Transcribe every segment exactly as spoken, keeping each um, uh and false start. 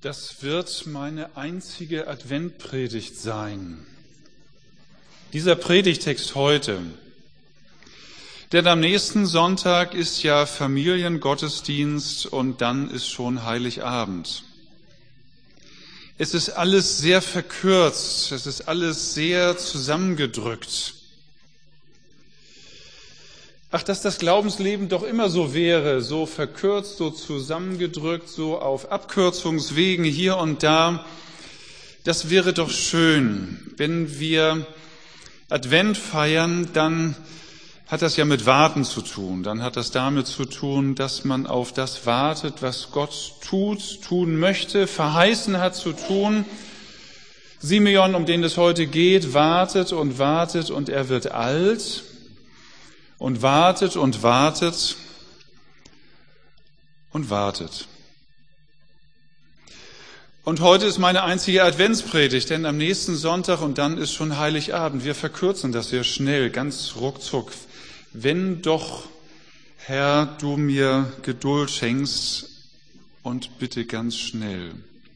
Das wird meine einzige Adventpredigt sein. Dieser Predigtext heute. Denn am nächsten Sonntag ist ja Familiengottesdienst und dann ist schon Heiligabend. Es ist alles sehr verkürzt, es ist alles sehr zusammengedrückt. Ach, dass das Glaubensleben doch immer so wäre, so verkürzt, so zusammengedrückt, so auf Abkürzungswegen hier und da. Das wäre doch schön. Wenn wir Advent feiern, dann hat das ja mit Warten zu tun. Dann hat das damit zu tun, dass man auf das wartet, was Gott tut, tun möchte, verheißen hat zu tun. Simeon, um den es heute geht, wartet und wartet und er wird alt. Und wartet und wartet und wartet. Und heute ist meine einzige Adventspredigt, denn am nächsten Sonntag und dann ist schon Heiligabend. Wir verkürzen das sehr schnell, ganz ruckzuck. Wenn doch, Herr, du mir Geduld schenkst und bitte ganz schnell.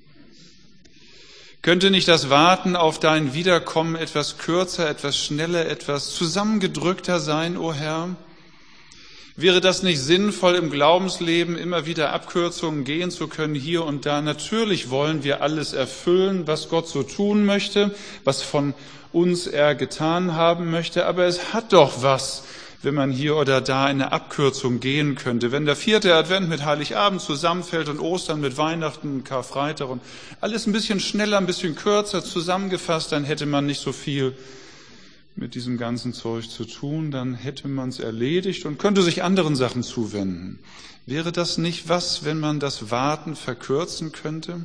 Könnte nicht das Warten auf dein Wiederkommen etwas kürzer, etwas schneller, etwas zusammengedrückter sein, o Herr? Wäre das nicht sinnvoll, im Glaubensleben immer wieder Abkürzungen gehen zu können, hier und da? Natürlich wollen wir alles erfüllen, was Gott so tun möchte, was von uns er getan haben möchte, aber es hat doch was, wenn man hier oder da in eine Abkürzung gehen könnte. Wenn der vierte Advent mit Heiligabend zusammenfällt und Ostern mit Weihnachten und Karfreitag und alles ein bisschen schneller, ein bisschen kürzer zusammengefasst, dann hätte man nicht so viel mit diesem ganzen Zeug zu tun, dann hätte man es erledigt und könnte sich anderen Sachen zuwenden. Wäre das nicht was, wenn man das Warten verkürzen könnte?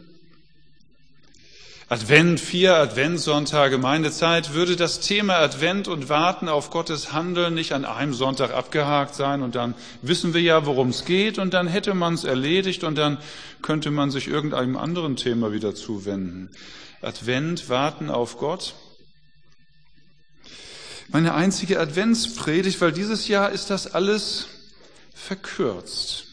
Advent, vier Adventssonntage, meine Zeit, würde das Thema Advent und Warten auf Gottes Handeln nicht an einem Sonntag abgehakt sein und dann wissen wir ja, worum es geht und dann hätte man es erledigt und dann könnte man sich irgendeinem anderen Thema wieder zuwenden. Advent, Warten auf Gott. Meine einzige Adventspredigt, weil dieses Jahr ist das alles verkürzt.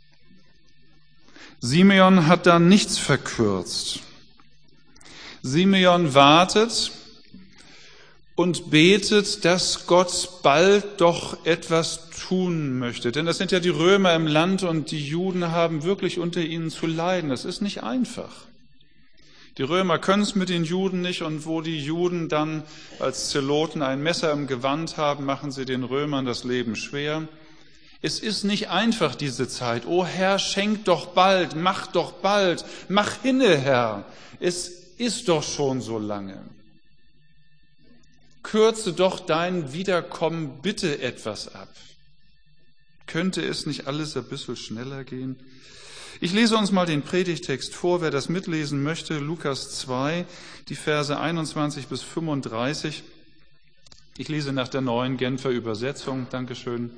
Simeon hat da nichts verkürzt. Simeon wartet und betet, dass Gott bald doch etwas tun möchte. Denn das sind ja die Römer im Land und die Juden haben wirklich unter ihnen zu leiden. Das ist nicht einfach. Die Römer können es mit den Juden nicht und wo die Juden dann als Zeloten ein Messer im Gewand haben, machen sie den Römern das Leben schwer. Es ist nicht einfach, diese Zeit. O Herr, schenk doch bald, mach doch bald, mach hinne, Herr. Es ist doch schon so lange. Kürze doch dein Wiederkommen bitte etwas ab. Könnte es nicht alles ein bisschen schneller gehen? Ich lese uns mal den Predigtext vor, wer das mitlesen möchte, Lukas zwei, die Verse einundzwanzig bis fünfunddreißig. Ich lese nach der neuen Genfer Übersetzung. Dankeschön.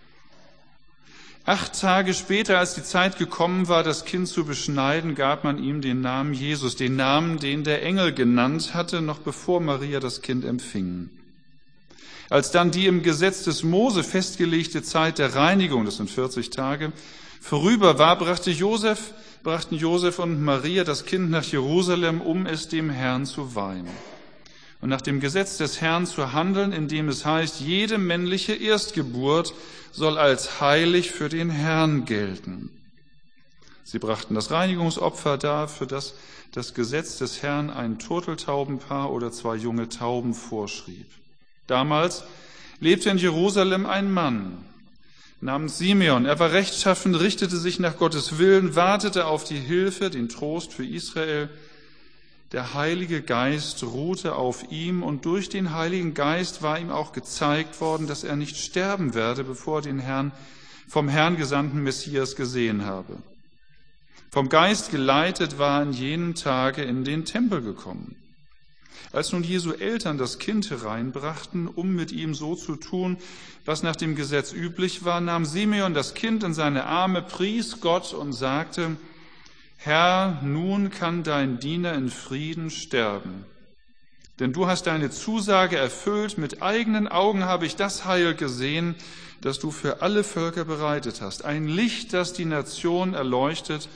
Acht Tage später, als die Zeit gekommen war, das Kind zu beschneiden, gab man ihm den Namen Jesus, den Namen, den der Engel genannt hatte, noch bevor Maria das Kind empfing. Als dann die im Gesetz des Mose festgelegte Zeit der Reinigung, das sind vierzig Tage, vorüber war, brachte Josef, brachten Josef und Maria das Kind nach Jerusalem, um es dem Herrn zu weihen. Und nach dem Gesetz des Herrn zu handeln, indem es heißt, jede männliche Erstgeburt soll als heilig für den Herrn gelten. Sie brachten das Reinigungsopfer dar, für das das Gesetz des Herrn ein Turteltaubenpaar oder zwei junge Tauben vorschrieb. Damals lebte in Jerusalem ein Mann namens Simeon. Er war rechtschaffen, richtete sich nach Gottes Willen, wartete auf die Hilfe, den Trost für Israel. Der Heilige Geist ruhte auf ihm und durch den Heiligen Geist war ihm auch gezeigt worden, dass er nicht sterben werde, bevor er den Herrn, vom Herrn gesandten Messias gesehen habe. Vom Geist geleitet war in jenem Tage in den Tempel gekommen. Als nun Jesu Eltern das Kind hereinbrachten, um mit ihm so zu tun, was nach dem Gesetz üblich war, nahm Simeon das Kind in seine Arme, pries Gott und sagte, Herr, nun kann dein Diener in Frieden sterben. Denn du hast deine Zusage erfüllt, mit eigenen Augen habe ich das Heil gesehen, das du für alle Völker bereitet hast. Ein Licht, das die Nation erleuchtet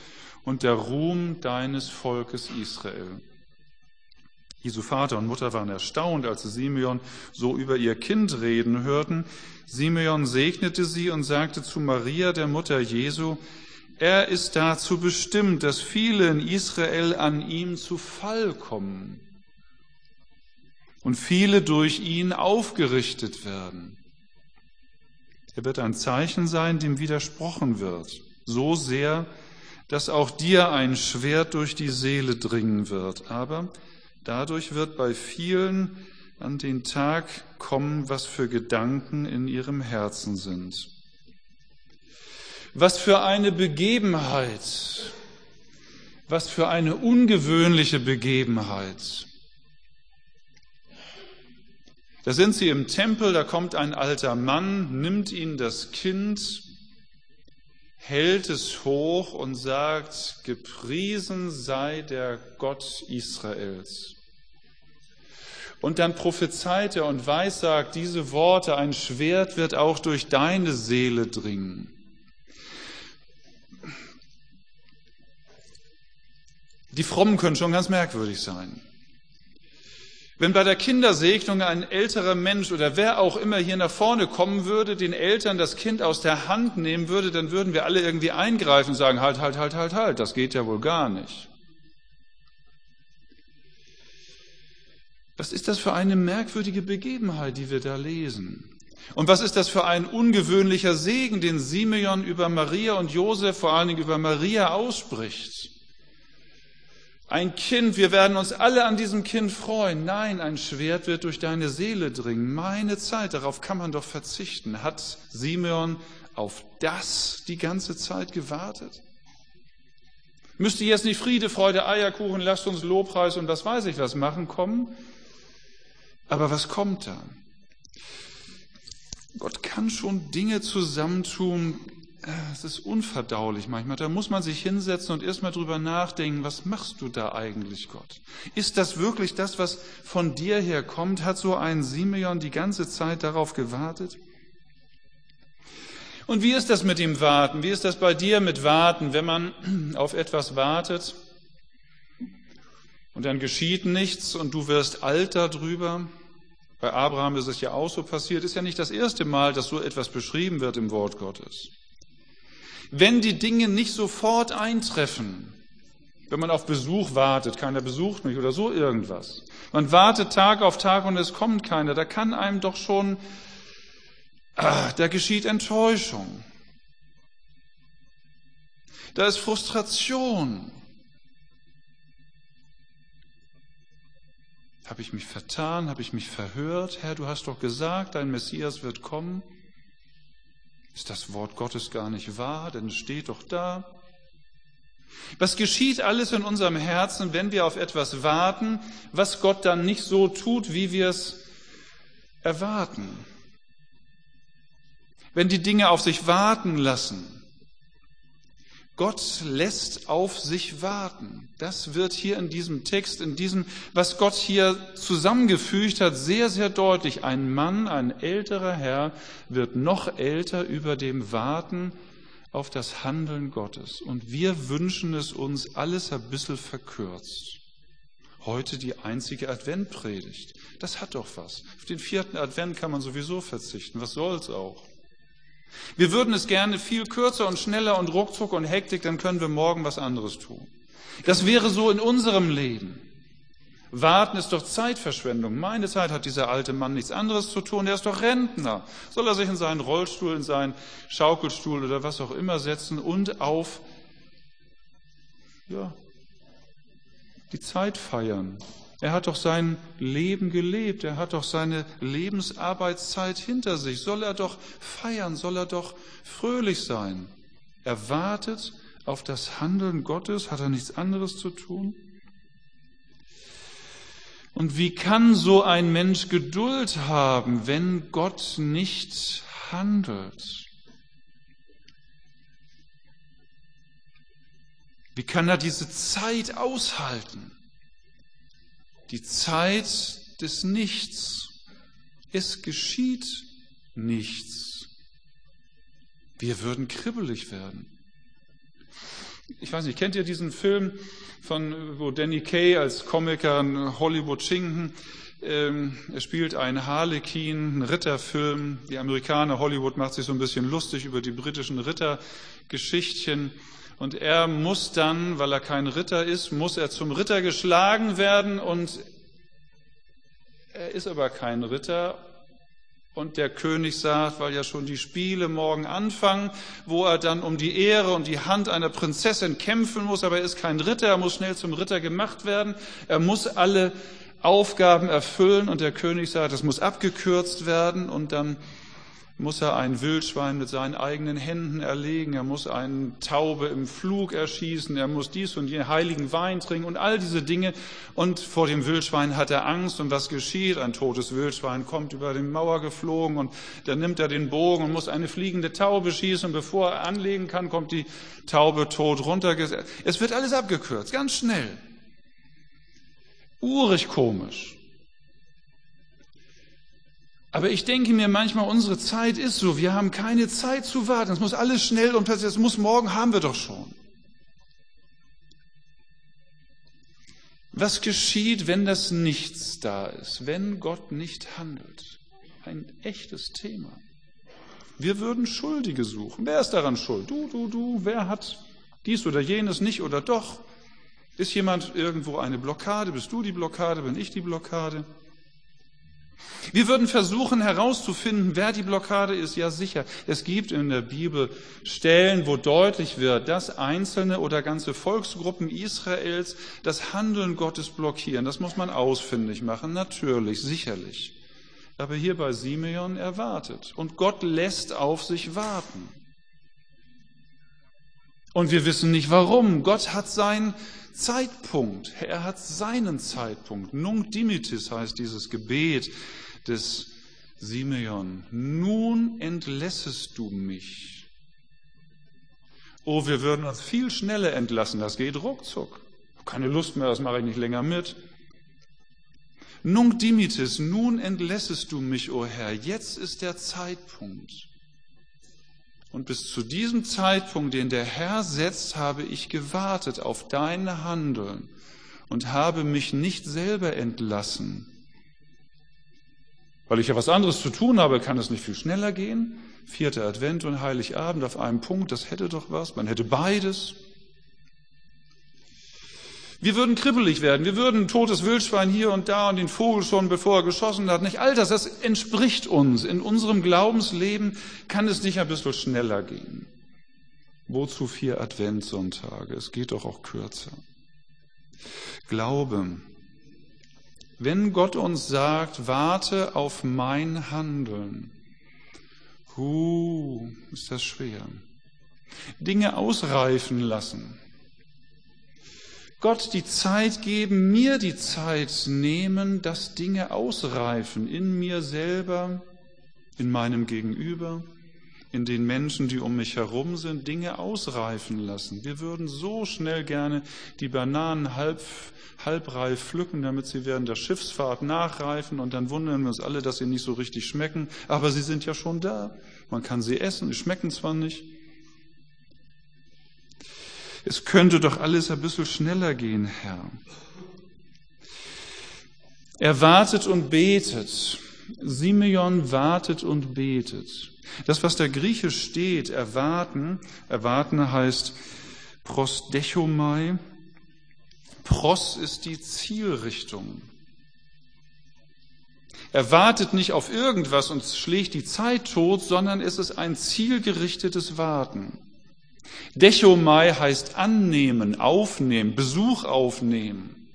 und der Ruhm deines Volkes Israel. Jesu Vater und Mutter waren erstaunt, als sie Simeon so über ihr Kind reden hörten. Simeon segnete sie und sagte zu Maria, der Mutter Jesu, er ist dazu bestimmt, dass viele in Israel an ihm zu Fall kommen und viele durch ihn aufgerichtet werden. Er wird ein Zeichen sein, dem widersprochen wird, so sehr, dass auch dir ein Schwert durch die Seele dringen wird. Aber dadurch wird bei vielen an den Tag kommen, was für Gedanken in ihrem Herzen sind. Was für eine Begebenheit, was für eine ungewöhnliche Begebenheit. Da sind sie im Tempel, da kommt ein alter Mann, nimmt ihnen das Kind, hält es hoch und sagt, gepriesen sei der Gott Israels. Und dann prophezeit er und weissagt diese Worte, ein Schwert wird auch durch deine Seele dringen. Die Frommen können schon ganz merkwürdig sein. Wenn bei der Kindersegnung ein älterer Mensch oder wer auch immer hier nach vorne kommen würde, den Eltern das Kind aus der Hand nehmen würde, dann würden wir alle irgendwie eingreifen und sagen, halt, halt, halt, halt, halt, das geht ja wohl gar nicht. Was ist das für eine merkwürdige Begebenheit, die wir da lesen? Und was ist das für ein ungewöhnlicher Segen, den Simeon über Maria und Josef, vor allen Dingen über Maria ausspricht? Ein Kind, wir werden uns alle an diesem Kind freuen. Nein, ein Schwert wird durch deine Seele dringen. Meine Zeit, darauf kann man doch verzichten. Hat Simeon auf das die ganze Zeit gewartet? Müsste jetzt nicht Friede, Freude, Eierkuchen, lasst uns Lobpreis und was weiß ich was machen kommen? Aber was kommt da? Gott kann schon Dinge zusammentun, es ist unverdaulich manchmal. Da muss man sich hinsetzen und erstmal drüber nachdenken, was machst du da eigentlich, Gott? Ist das wirklich das, was von dir her kommt? Hat so ein Simeon die ganze Zeit darauf gewartet? Und wie ist das mit dem Warten? Wie ist das bei dir mit Warten, wenn man auf etwas wartet und dann geschieht nichts und du wirst alt darüber? Bei Abraham ist es ja auch so passiert. Ist ja nicht das erste Mal, dass so etwas beschrieben wird im Wort Gottes. Wenn die Dinge nicht sofort eintreffen, wenn man auf Besuch wartet, keiner besucht mich oder so irgendwas, man wartet Tag auf Tag und es kommt keiner, da kann einem doch schon, ah, da geschieht Enttäuschung. Da ist Frustration. Habe ich mich vertan? Habe ich mich verhört? Herr, du hast doch gesagt, dein Messias wird kommen. Ist das Wort Gottes gar nicht wahr? Denn es steht doch da. Was geschieht alles in unserem Herzen, wenn wir auf etwas warten, was Gott dann nicht so tut, wie wir es erwarten? Wenn die Dinge auf sich warten lassen. Gott lässt auf sich warten. Das wird hier in diesem Text, in diesem, was Gott hier zusammengefügt hat, sehr, sehr deutlich. Ein Mann, ein älterer Herr, wird noch älter über dem Warten auf das Handeln Gottes. Und wir wünschen es uns alles ein bisschen verkürzt. Heute die einzige Adventpredigt. Das hat doch was. Auf den vierten Advent kann man sowieso verzichten. Was soll's auch? Wir würden es gerne viel kürzer und schneller und ruckzuck und Hektik, dann können wir morgen was anderes tun. Das wäre so in unserem Leben. Warten ist doch Zeitverschwendung. Meine Zeit hat dieser alte Mann nichts anderes zu tun. Er ist doch Rentner. Soll er sich in seinen Rollstuhl, in seinen Schaukelstuhl oder was auch immer setzen und auf ja, die Zeit feiern. Er hat doch sein Leben gelebt, er hat doch seine Lebensarbeitszeit hinter sich. Soll er doch feiern, soll er doch fröhlich sein. Er wartet auf das Handeln Gottes, hat er nichts anderes zu tun? Und wie kann so ein Mensch Geduld haben, wenn Gott nicht handelt? Wie kann er diese Zeit aushalten? Die Zeit des Nichts. Es geschieht nichts. Wir würden kribbelig werden. Ich weiß nicht, kennt ihr diesen Film, von, wo Danny Kaye als Komiker, ein Hollywood-Schinken, ähm, er spielt einen Harlekin, einen Ritterfilm. Die Amerikaner, Hollywood macht sich so ein bisschen lustig über die britischen Rittergeschichtchen. Und er muss dann, weil er kein Ritter ist, muss er zum Ritter geschlagen werden. Und er ist aber kein Ritter. Und der König sagt, weil ja schon die Spiele morgen anfangen, wo er dann um die Ehre und die Hand einer Prinzessin kämpfen muss, aber er ist kein Ritter, er muss schnell zum Ritter gemacht werden, er muss alle Aufgaben erfüllen und der König sagt, das muss abgekürzt werden und dann muss er ein Wildschwein mit seinen eigenen Händen erlegen, er muss eine Taube im Flug erschießen, er muss dies und jenen heiligen Wein trinken und all diese Dinge. Und vor dem Wildschwein hat er Angst und was geschieht? Ein totes Wildschwein kommt über die Mauer geflogen und dann nimmt er den Bogen und muss eine fliegende Taube schießen und bevor er anlegen kann, kommt die Taube tot runtergesetzt. Es wird alles abgekürzt, ganz schnell. Urig komisch. Aber ich denke mir manchmal, unsere Zeit ist so, wir haben keine Zeit zu warten. Es muss alles schnell und plötzlich, es muss morgen, haben wir doch schon. Was geschieht, wenn das Nichts da ist, wenn Gott nicht handelt? Ein echtes Thema. Wir würden Schuldige suchen. Wer ist daran schuld? Du, du, du. Wer hat dies oder jenes nicht oder doch? Ist jemand irgendwo eine Blockade? Bist du die Blockade? Bin ich die Blockade? Wir würden versuchen herauszufinden, wer die Blockade ist. Ja, sicher. Es gibt in der Bibel Stellen, wo deutlich wird, dass einzelne oder ganze Volksgruppen Israels das Handeln Gottes blockieren. Das muss man ausfindig machen, natürlich, sicherlich. Aber hier bei Simeon erwartet. Und Gott lässt auf sich warten. Und wir wissen nicht warum. Gott hat seinen Zeitpunkt. Er hat seinen Zeitpunkt. Nunc dimittis heißt dieses Gebet des Simeon. Nun entlässest du mich. Oh, wir würden uns viel schneller entlassen. Das geht ruckzuck. Keine Lust mehr, das mache ich nicht länger mit. Nunc dimittis, nun entlässest du mich, o Herr. Jetzt ist der Zeitpunkt. Und bis zu diesem Zeitpunkt, den der Herr setzt, habe ich gewartet auf dein Handeln und habe mich nicht selber entlassen. Weil ich ja was anderes zu tun habe, kann es nicht viel schneller gehen. Vierter Advent und Heiligabend auf einem Punkt, das hätte doch was. Man hätte beides. Wir würden kribbelig werden. Wir würden ein totes Wildschwein hier und da und den Vogel schon, bevor er geschossen hat. Nicht all das, das entspricht uns. In unserem Glaubensleben kann es nicht ein bisschen schneller gehen. Wozu vier Adventssonntage? Es geht doch auch kürzer. Glaube. Wenn Gott uns sagt, warte auf mein Handeln, huh, ist das schwer. Dinge ausreifen lassen. Gott die Zeit geben, mir die Zeit nehmen, dass Dinge ausreifen in mir selber, in meinem Gegenüber, in den Menschen, die um mich herum sind, Dinge ausreifen lassen. Wir würden so schnell gerne die Bananen halb, halbreif pflücken, damit sie während der Schiffsfahrt nachreifen und dann wundern wir uns alle, dass sie nicht so richtig schmecken, aber sie sind ja schon da. Man kann sie essen, sie schmecken zwar nicht. Es könnte doch alles ein bisschen schneller gehen, Herr. Er wartet und betet. Simeon wartet und betet. Das, was da griechisch steht, erwarten, erwarten heißt prosdechomai. Pros ist die Zielrichtung. Er wartet nicht auf irgendwas und schlägt die Zeit tot, sondern es ist ein zielgerichtetes Warten. Dechomai heißt annehmen, aufnehmen, Besuch aufnehmen.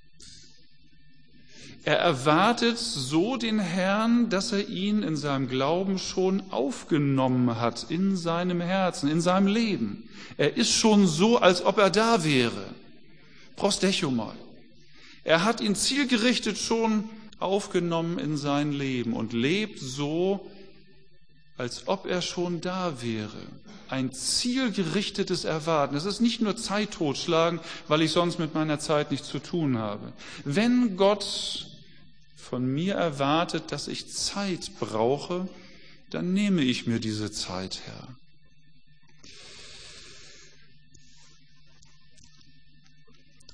Er erwartet so den Herrn, dass er ihn in seinem Glauben schon aufgenommen hat, in seinem Herzen, in seinem Leben. Er ist schon so, als ob er da wäre. Prosdechomai. Er hat ihn zielgerichtet schon aufgenommen in sein Leben und lebt so, als ob er schon da wäre. Ein zielgerichtetes Erwarten. Es ist nicht nur Zeit totschlagen, weil ich sonst mit meiner Zeit nichts zu tun habe. Wenn Gott von mir erwartet, dass ich Zeit brauche, dann nehme ich mir diese Zeit, Herr.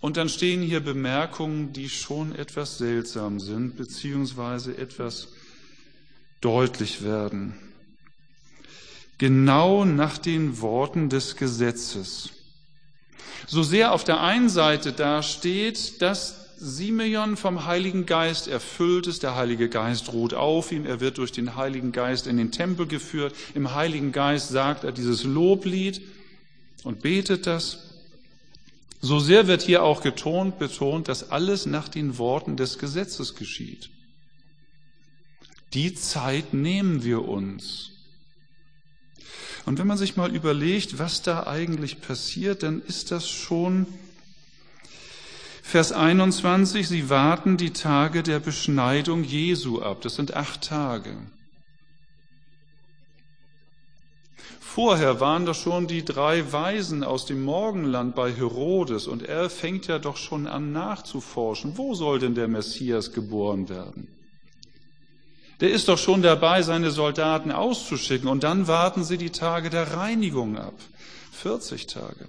Und dann stehen hier Bemerkungen, die schon etwas seltsam sind, beziehungsweise etwas deutlich werden. Genau nach den Worten des Gesetzes. So sehr auf der einen Seite da steht, dass Simeon vom Heiligen Geist erfüllt ist, der Heilige Geist ruht auf ihm, er wird durch den Heiligen Geist in den Tempel geführt, im Heiligen Geist sagt er dieses Loblied und betet das. So sehr wird hier auch getont, betont, dass alles nach den Worten des Gesetzes geschieht. Die Zeit nehmen wir uns. Und wenn man sich mal überlegt, was da eigentlich passiert, dann ist das schon Vers einundzwanzig, sie warten die Tage der Beschneidung Jesu ab. Das sind acht Tage. Vorher waren das schon die drei Weisen aus dem Morgenland bei Herodes und er fängt ja doch schon an nachzuforschen. Wo soll denn der Messias geboren werden? Der ist doch schon dabei, seine Soldaten auszuschicken und dann warten sie die Tage der Reinigung ab. vierzig Tage.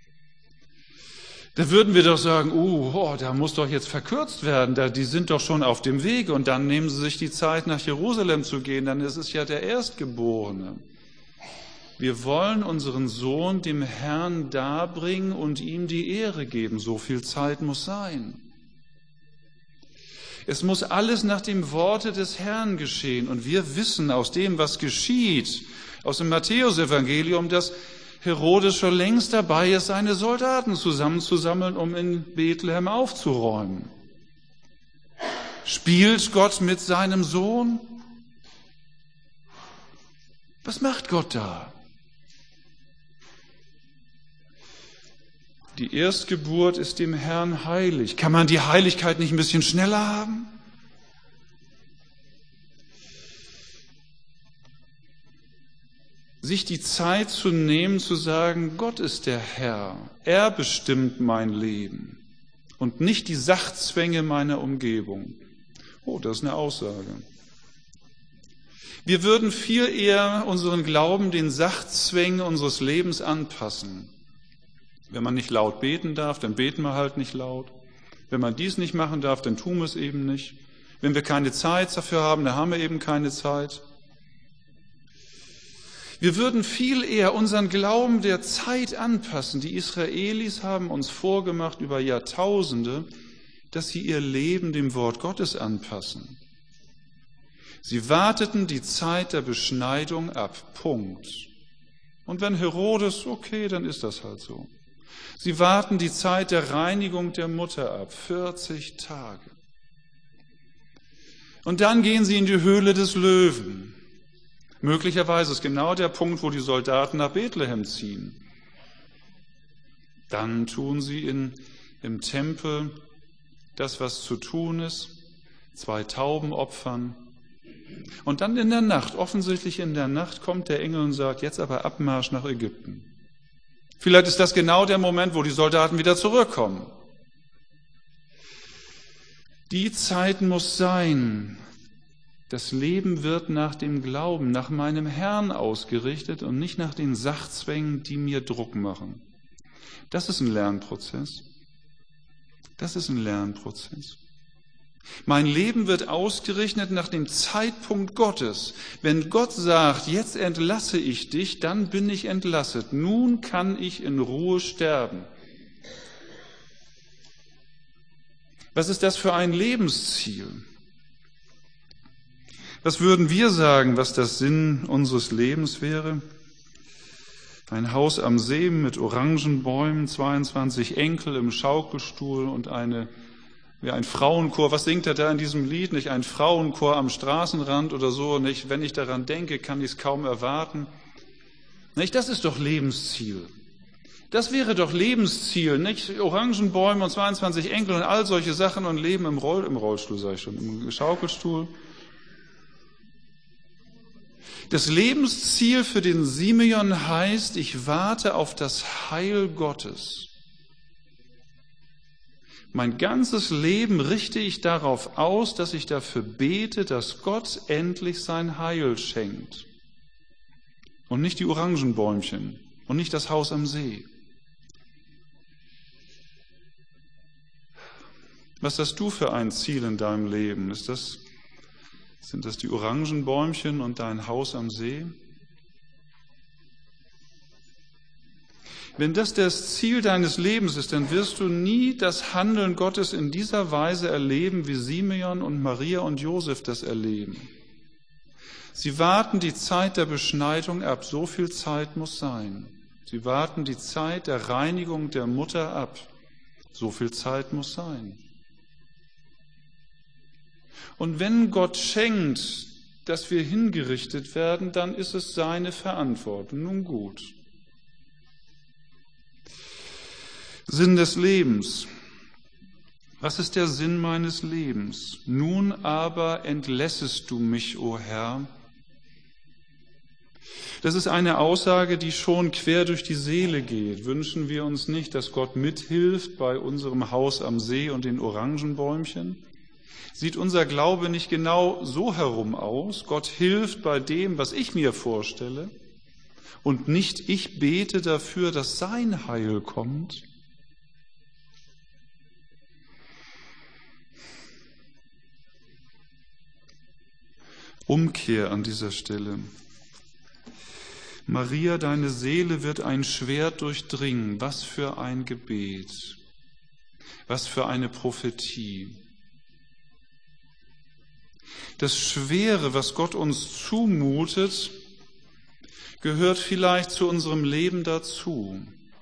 Da würden wir doch sagen, uh, oh, da muss doch jetzt verkürzt werden, da, die sind doch schon auf dem Weg und dann nehmen sie sich die Zeit, nach Jerusalem zu gehen, dann ist es ja der Erstgeborene. Wir wollen unseren Sohn dem Herrn darbringen und ihm die Ehre geben, so viel Zeit muss sein. Es muss alles nach dem Worte des Herrn geschehen und wir wissen aus dem, was geschieht, aus dem Matthäusevangelium, dass Herodes schon längst dabei ist, seine Soldaten zusammenzusammeln, um in Bethlehem aufzuräumen. Spielt Gott mit seinem Sohn? Was macht Gott da? Die Erstgeburt ist dem Herrn heilig. Kann man die Heiligkeit nicht ein bisschen schneller haben? Sich die Zeit zu nehmen, zu sagen, Gott ist der Herr, er bestimmt mein Leben und nicht die Sachzwänge meiner Umgebung. Oh, das ist eine Aussage. Wir würden viel eher unseren Glauben den Sachzwängen unseres Lebens anpassen. Wenn man nicht laut beten darf, dann beten wir halt nicht laut. Wenn man dies nicht machen darf, dann tun wir es eben nicht. Wenn wir keine Zeit dafür haben, dann haben wir eben keine Zeit. Wir würden viel eher unseren Glauben der Zeit anpassen. Die Israelis haben uns vorgemacht über Jahrtausende, dass sie ihr Leben dem Wort Gottes anpassen. Sie warteten die Zeit der Beschneidung ab. Punkt. Und wenn Herodes, okay, dann ist das halt so. Sie warten die Zeit der Reinigung der Mutter ab. vierzig Tage. Und dann gehen sie in die Höhle des Löwen. Möglicherweise ist genau der Punkt, wo die Soldaten nach Bethlehem ziehen. Dann tun sie in, im Tempel das, was zu tun ist, zwei Tauben opfern. Und dann in der Nacht, offensichtlich in der Nacht, kommt der Engel und sagt, jetzt aber Abmarsch nach Ägypten. Vielleicht ist das genau der Moment, wo die Soldaten wieder zurückkommen. Die Zeit muss sein. Das Leben wird nach dem Glauben, nach meinem Herrn ausgerichtet und nicht nach den Sachzwängen, die mir Druck machen. Das ist ein Lernprozess. Das ist ein Lernprozess. Mein Leben wird ausgerichtet nach dem Zeitpunkt Gottes. Wenn Gott sagt, jetzt entlasse ich dich, dann bin ich entlasset. Nun kann ich in Ruhe sterben. Was ist das für ein Lebensziel? Was würden wir sagen, was das Sinn unseres Lebens wäre? Ein Haus am See mit Orangenbäumen, zweiundzwanzig Enkel im Schaukelstuhl und eine, ja, ein Frauenchor. Was singt er da in diesem Lied? Nicht ein Frauenchor am Straßenrand oder so? Nicht, wenn ich daran denke, kann ich es kaum erwarten. Nicht, das ist doch Lebensziel. Das wäre doch Lebensziel, nicht? Orangenbäume und zweiundzwanzig Enkel und all solche Sachen und Leben im, Roll, im Rollstuhl, sage ich schon, im Schaukelstuhl. Das Lebensziel für den Simeon heißt, ich warte auf das Heil Gottes. Mein ganzes Leben richte ich darauf aus, dass ich dafür bete, dass Gott endlich sein Heil schenkt. Und nicht die Orangenbäumchen und nicht das Haus am See. Was hast du für ein Ziel in deinem Leben? Ist das, sind das die Orangenbäumchen und dein Haus am See? Wenn das das Ziel deines Lebens ist, dann wirst du nie das Handeln Gottes in dieser Weise erleben, wie Simeon und Maria und Josef das erleben. Sie warten die Zeit der Beschneidung ab, so viel Zeit muss sein. Sie warten die Zeit der Reinigung der Mutter ab, so viel Zeit muss sein. Und wenn Gott schenkt, dass wir hingerichtet werden, dann ist es seine Verantwortung. Nun gut. Sinn des Lebens. Was ist der Sinn meines Lebens? Nun aber entlässest du mich, o Herr. Das ist eine Aussage, die schon quer durch die Seele geht. Wünschen wir uns nicht, dass Gott mithilft bei unserem Haus am See und den Orangenbäumchen? Sieht unser Glaube nicht genau so herum aus? Gott hilft bei dem, was ich mir vorstelle, und nicht ich bete dafür, dass sein Heil kommt? Umkehr an dieser Stelle. Maria, deine Seele wird ein Schwert durchdringen. Was für ein Gebet. Was für eine Prophetie. Das Schwere, was Gott uns zumutet, gehört vielleicht zu unserem Leben dazu.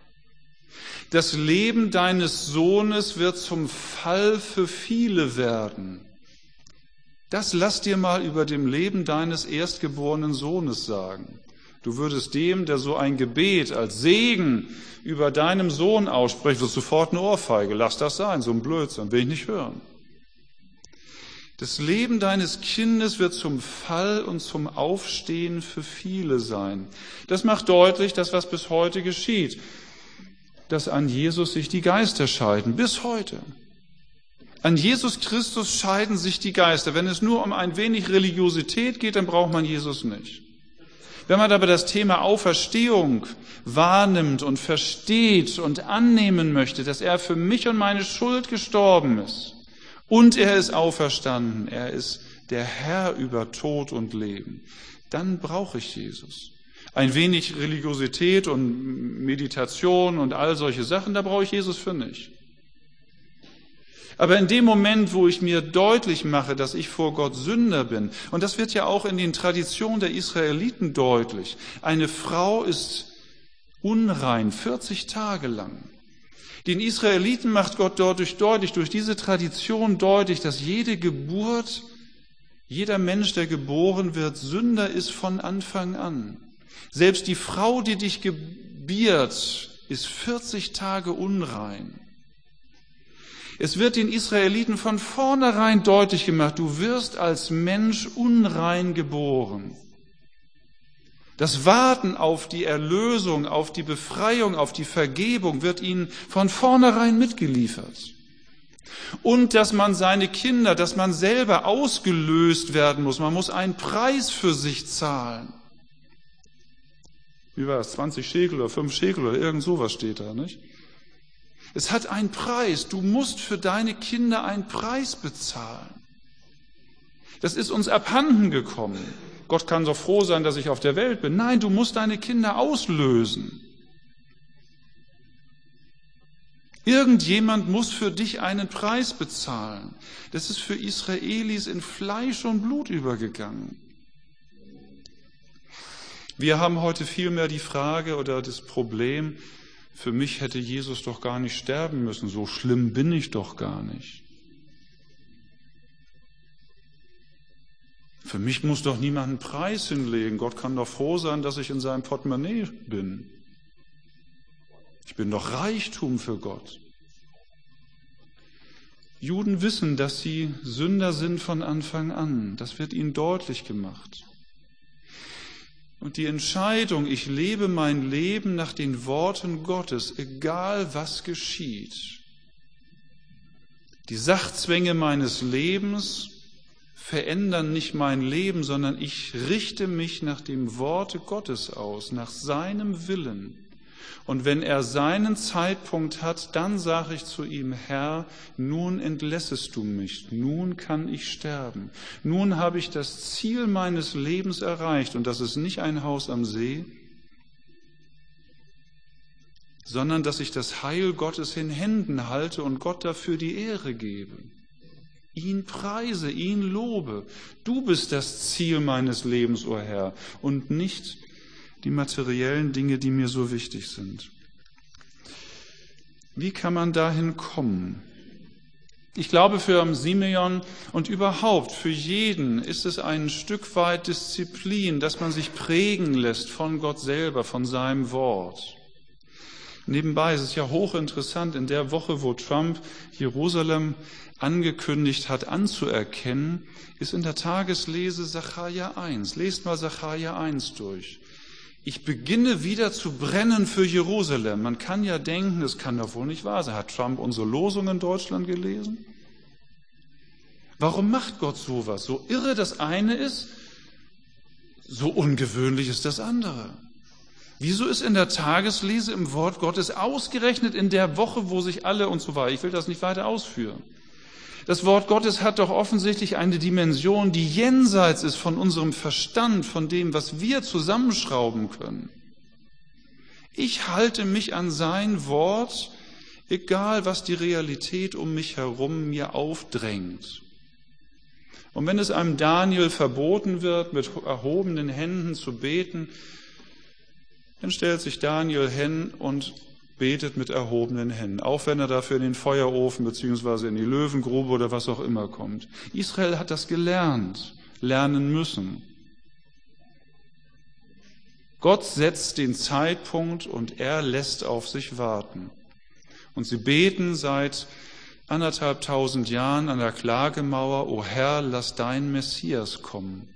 Das Leben deines Sohnes wird zum Fall für viele werden. Das lass dir mal über dem Leben deines erstgeborenen Sohnes sagen. Du würdest dem, der so ein Gebet als Segen über deinem Sohn ausspricht, wird sofort eine Ohrfeige. Lass das sein, so ein Blödsinn, will ich nicht hören. Das Leben deines Kindes wird zum Fall und zum Aufstehen für viele sein. Das macht deutlich, dass was bis heute geschieht, dass an Jesus sich die Geister scheiden, bis heute. An Jesus Christus scheiden sich die Geister. Wenn es nur um ein wenig Religiosität geht, dann braucht man Jesus nicht. Wenn man aber das Thema Auferstehung wahrnimmt und versteht und annehmen möchte, dass er für mich und meine Schuld gestorben ist und er ist auferstanden, er ist der Herr über Tod und Leben, dann brauche ich Jesus. Ein wenig Religiosität und Meditation und all solche Sachen, da brauche ich Jesus für nicht. Aber in dem Moment, wo ich mir deutlich mache, dass ich vor Gott Sünder bin, und das wird ja auch in den Traditionen der Israeliten deutlich, eine Frau ist unrein vierzig Tage lang. Den Israeliten macht Gott dadurch deutlich, durch diese Tradition deutlich, dass jede Geburt, jeder Mensch, der geboren wird, Sünder ist von Anfang an. Selbst die Frau, die dich gebiert, ist vierzig Tage unrein. Es wird den Israeliten von vornherein deutlich gemacht, du wirst als Mensch unrein geboren. Das Warten auf die Erlösung, auf die Befreiung, auf die Vergebung wird ihnen von vornherein mitgeliefert. Und dass man seine Kinder, dass man selber ausgelöst werden muss, man muss einen Preis für sich zahlen. Wie war das? zwanzig Schekel oder fünf Schekel oder irgend sowas steht da, nicht? Es hat einen Preis. Du musst für deine Kinder einen Preis bezahlen. Das ist uns abhanden gekommen. Gott kann doch froh sein, dass ich auf der Welt bin. Nein, du musst deine Kinder auslösen. Irgendjemand muss für dich einen Preis bezahlen. Das ist für Israelis in Fleisch und Blut übergegangen. Wir haben heute vielmehr die Frage oder das Problem, für mich hätte Jesus doch gar nicht sterben müssen, so schlimm bin ich doch gar nicht. Für mich muss doch niemand einen Preis hinlegen. Gott kann doch froh sein, dass ich in seinem Portemonnaie bin. Ich bin doch Reichtum für Gott. Juden wissen, dass sie Sünder sind von Anfang an. Das wird ihnen deutlich gemacht. Und die Entscheidung, ich lebe mein Leben nach den Worten Gottes, egal was geschieht. Die Sachzwänge meines Lebens verändern nicht mein Leben, sondern ich richte mich nach dem Worte Gottes aus, nach seinem Willen. Und wenn er seinen Zeitpunkt hat, dann sage ich zu ihm, Herr, nun entlässest du mich, nun kann ich sterben. Nun habe ich das Ziel meines Lebens erreicht und das ist nicht ein Haus am See, sondern dass ich das Heil Gottes in Händen halte und Gott dafür die Ehre gebe. Ihn preise, ihn lobe. Du bist das Ziel meines Lebens, o Herr, und nicht die materiellen Dinge, die mir so wichtig sind. Wie kann man dahin kommen? Ich glaube, für Simeon und überhaupt für jeden ist es ein Stück weit Disziplin, dass man sich prägen lässt von Gott selber, von seinem Wort. Nebenbei ist es ja hochinteressant, in der Woche, wo Trump Jerusalem angekündigt hat anzuerkennen, ist in der Tageslese Sacharja eins. Lest mal Sacharja eins durch. Ich beginne wieder zu brennen für Jerusalem. Man kann ja denken, das kann doch wohl nicht wahr sein. Hat Trump unsere Losung in Deutschland gelesen? Warum macht Gott sowas? So irre das eine ist, so ungewöhnlich ist das andere. Wieso ist in der Tageslese im Wort Gottes ausgerechnet in der Woche, wo sich alle und so weiter, ich will das nicht weiter ausführen. Das Wort Gottes hat doch offensichtlich eine Dimension, die jenseits ist von unserem Verstand, von dem, was wir zusammenschrauben können. Ich halte mich an sein Wort, egal was die Realität um mich herum mir aufdrängt. Und wenn es einem Daniel verboten wird, mit erhobenen Händen zu beten, dann stellt sich Daniel hin und betet mit erhobenen Händen, auch wenn er dafür in den Feuerofen bzw. in die Löwengrube oder was auch immer kommt. Israel hat das gelernt, lernen müssen. Gott setzt den Zeitpunkt und er lässt auf sich warten. Und sie beten seit anderthalb tausend Jahren an der Klagemauer, O Herr, lass dein Messias kommen.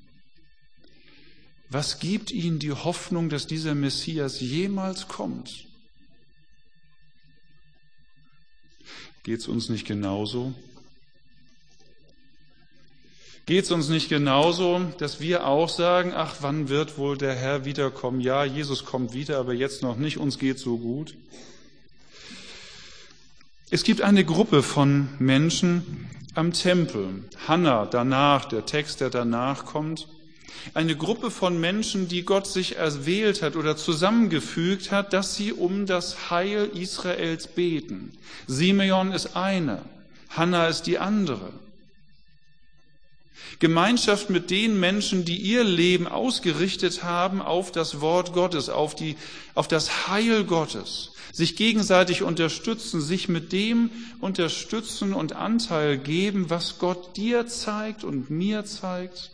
Was gibt ihnen die Hoffnung, dass dieser Messias jemals kommt? Geht es uns nicht genauso? Geht es uns nicht genauso, dass wir auch sagen, ach, wann wird wohl der Herr wiederkommen? Ja, Jesus kommt wieder, aber jetzt noch nicht, uns geht so gut. Es gibt eine Gruppe von Menschen am Tempel. Hannah danach, der Text, der danach kommt. Eine Gruppe von Menschen, die Gott sich erwählt hat oder zusammengefügt hat, dass sie um das Heil Israels beten. Simeon ist eine, Hannah ist die andere. Gemeinschaft mit den Menschen, die ihr Leben ausgerichtet haben auf das Wort Gottes, auf die, auf das Heil Gottes, sich gegenseitig unterstützen, sich mit dem unterstützen und Anteil geben, was Gott dir zeigt und mir zeigt,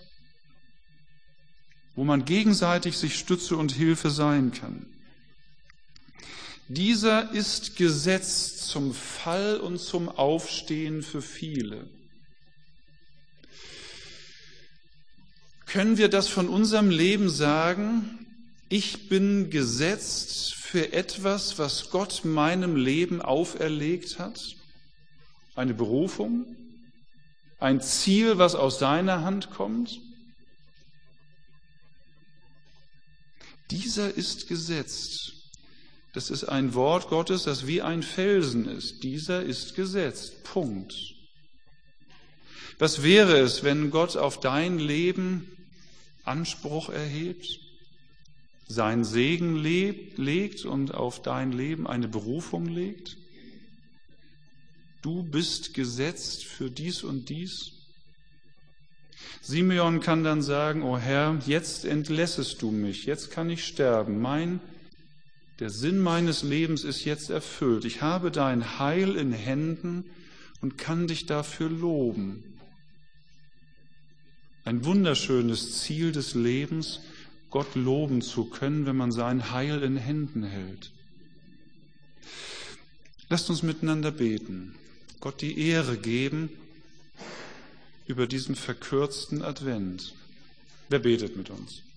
wo man gegenseitig sich Stütze und Hilfe sein kann. Dieser ist gesetzt zum Fall und zum Aufstehen für viele. Können wir das von unserem Leben sagen? Ich bin gesetzt für etwas, was Gott meinem Leben auferlegt hat? Eine Berufung? Ein Ziel, was aus seiner Hand kommt? Dieser ist gesetzt. Das ist ein Wort Gottes, das wie ein Felsen ist. Dieser ist gesetzt. Punkt. Was wäre es, wenn Gott auf dein Leben Anspruch erhebt, seinen Segen lebt, legt und auf dein Leben eine Berufung legt? Du bist gesetzt für dies und dies. Simeon kann dann sagen, O Herr, jetzt entlässest du mich, jetzt kann ich sterben. Mein, der Sinn meines Lebens ist jetzt erfüllt. Ich habe dein Heil in Händen und kann dich dafür loben. Ein wunderschönes Ziel des Lebens, Gott loben zu können, wenn man sein Heil in Händen hält. Lasst uns miteinander beten, Gott die Ehre geben über diesen verkürzten Advent. Wer betet mit uns?